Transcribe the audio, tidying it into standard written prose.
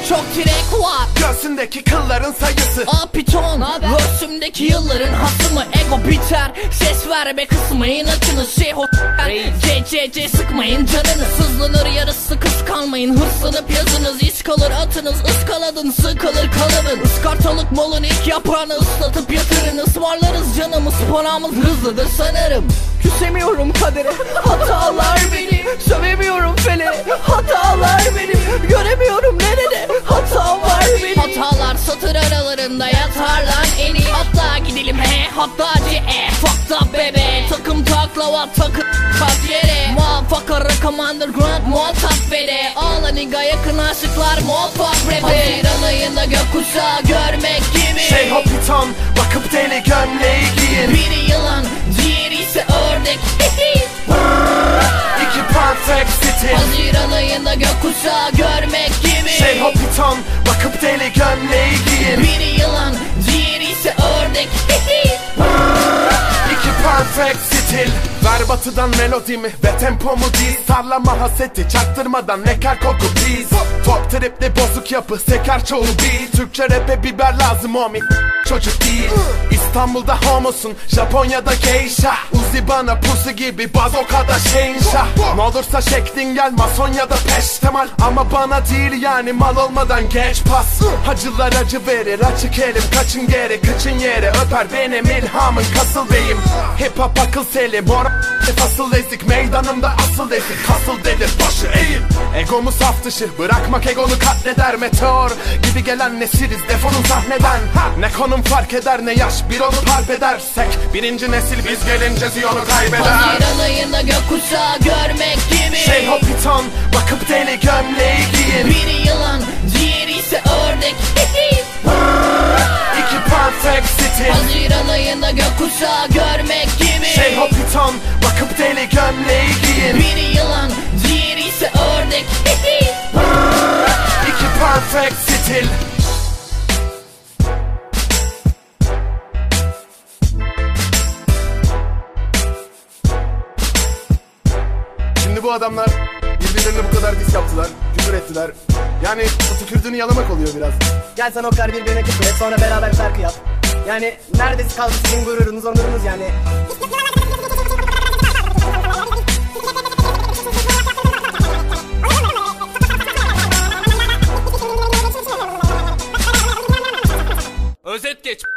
çok direk var. Göğsündeki kılların sayısı. Piton, göğsümdeki yılların hasımı. Ego biter, ses verme kısmayın açınız. CCC sıkmayın canını. Sızlanır yarısı kıskanmayın. Hırslanıp yazınız, iş kalır atınız. Iskaladın sıkılır kalıbın. Iskartalık malın ilk yaprağını ıslatıp yatırın. Ismarlarız canımız, paramız hızlıdır sanırım. Küsemiyorum kadere, hatalar beni. Sövemiyorum fele, hatalar beni. Göremiyorum nerede hata var benim. Hatalar satır aralarında yatar lan en iyi. Hatta gidelim hatta fucked up bebe. Takım taklava takım kat yere. Muvaffak commander grand muhatap vere. Ağla niga yakın aşıklar muvaffak rap'e. Haziran ayında gökkuşağı görmek gibi. Şey hopiton bakıp deli gömleği giyin. Biri yılan diğeri ise ördek. İki perfect stil. Haziran ayında gökkuşağı görmek gibi. Şey hopiton bakıp deli gömleği giyin. Biri yılan diğeri ise ördek. İki perfect stil. Ver batıdan melodimi ve tempomu değil. Sallama haseti çaktırmadan nekar koku please. Top tripli bozuk yapı seker çoğu beat. Türkçe rap'e biber lazım homie, çocuk değil. İstanbul'da homosun, Japonya'da geisha. Uzi bana pusu gibi bazokada şehinşah. Ne olursa şeklin gel mason ya da peştemal. Ama bana değil yani mal olmadan geç pas. Hacılar acı verir açık elim. Kaçın geri kıçın yere öper benim ilhamın kasıl beyim. Hip hop akıl selim fasıl ezik meydanımda asıl ezik. Kasıl dedir başı eğil. Egomu saf dışı bırakmak egonu katleder. Meteor gibi gelen nesiliz defonun sahneden. Ne konum fark eder ne yaş bir olup harp edersek. Birinci nesil biz gelince ziyonu kaybeder. Haziran ayında gökkuşağı görmek gibi. Şey hopiton bakıp deli gömleği giyin. Biri yılan diğeri ise ördek. İki perfect stil. Haziran ayında gökkuşağı görmek gibi. Şey hopiton bakıp deli gömleği giyin. Biri yılan diğeri ise ördek. İki perfect stil. Şimdi bu adamlar birbirlerine bu kadar diss yaptılar, küfür ettiler. Yani bu tükürdüğünü yalamak oluyor biraz. Gel sen o kadar birbirine küfür et sonra beraber şarkı yap. Yani neredeyse kaldı sizin gururunuz onurunuz yani. Özet geç.